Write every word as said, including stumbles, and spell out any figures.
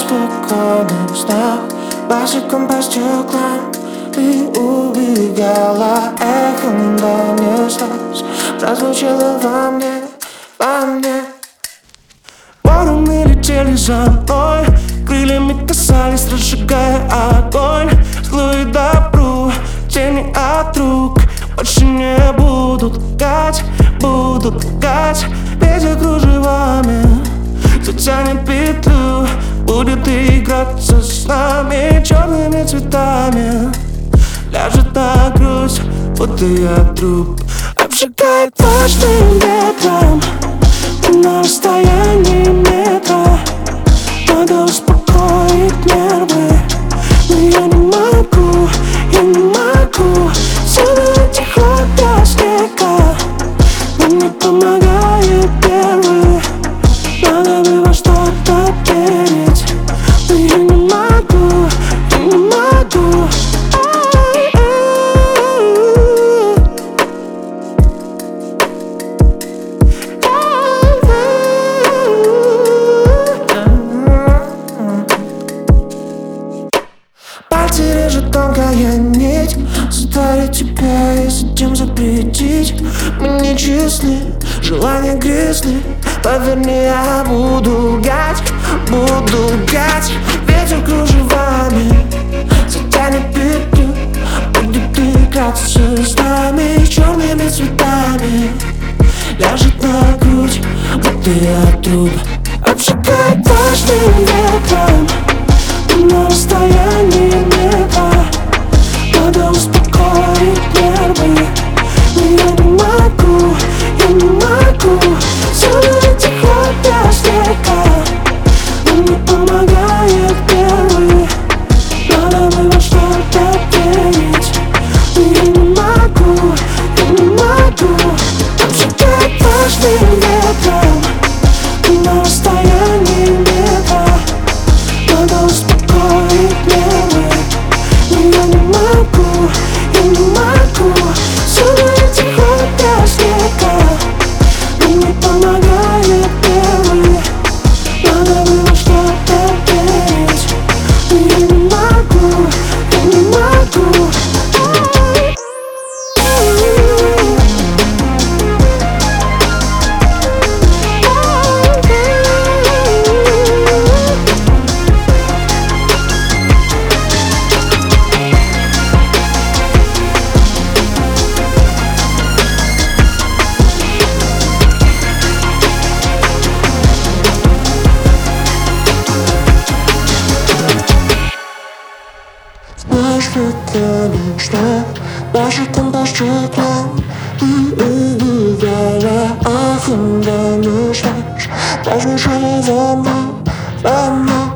спокойных снах, пластиком по стеклам ты убегала, эхом донеслось, прозвучало во мне, во мне. Вороны летели за мной, крыльями касались, разжигая огонь. Злую добру, тени от рук больше не будут лгать, будут лгать. Ветер кружевами затянет петлю, будет играться с нами черными цветами. Ляжет на грудь, будто я труп, обжигает влажным ветром. На расстоянии метра надо успокоить нервы, но я не могу, я не могу. Силы этих снега, но не помогает первый. Надо бы во что-то верить, но я не могу, я не могу. Пальцы режет тонкая нить, задарить тебя и затем запретить. Мы не честны, желания грязны. Поверь мне, я буду лгать, буду лгать. Ветер кружевами затянет петлю, будет играться с нами черными цветами. Ляжет на грудь, будто я труп, обжигает влажным ветром. На расстоянии метра надо успокоить нервы, но я не могу, я не могу. Силы этих снега, но не помогает первый. Надо бы во что-то верить, но я не могу, я не могу. Обжигает влажным ветром. На расстоянии метра надо успокоить нервы, но я не могу, я не могу. Силы этих снега, но не помогает первый. Надо бы во что-то верить, но я не могу, я не могу. Пластиком по стеклам ты убегала, ахом донеслось, прозвучало во мне, во мне.